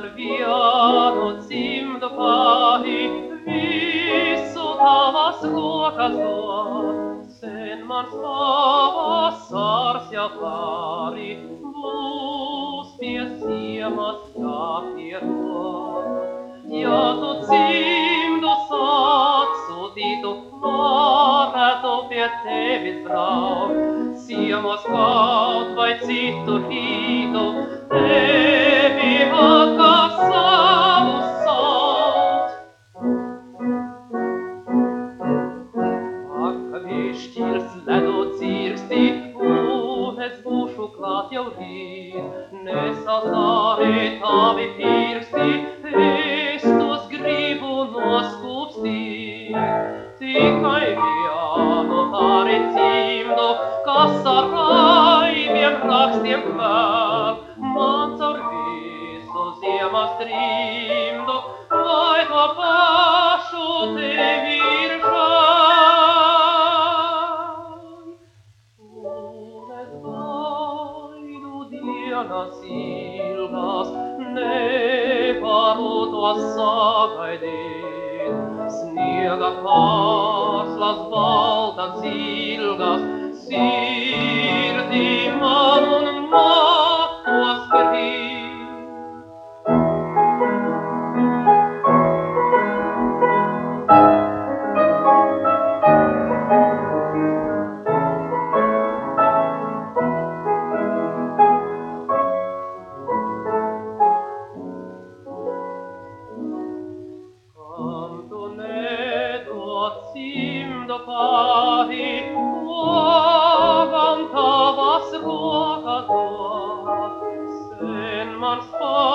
man vianut simdo pahi, vissutavas ruokas luo. Sen man savas sars ja pari, muusties siemas ja pieruo. Ja tot simdo satsutitu, vaarato piet tevis brau. Siemas kaut vaid sittu hiitu, tevi hakkas savus saut. Akvistils ledot sirsti, uhes bušu klāt jau rīt. Nesasāri tavi pirksti, es tos gribu noskūpstīt. Tikai vienu tarit simdu, kas ar raibiem rakstiem kvēl, man caur visu ziemas trimdu, vai to pašu tevi ir žēl. Un es gaidu dienas ilgas, nevaru to sagaidīt. Sniega kārslas baltas ilgas, sirdī man un matos krīt. Simdo pahi, luovan tavas ruokas luo, sen man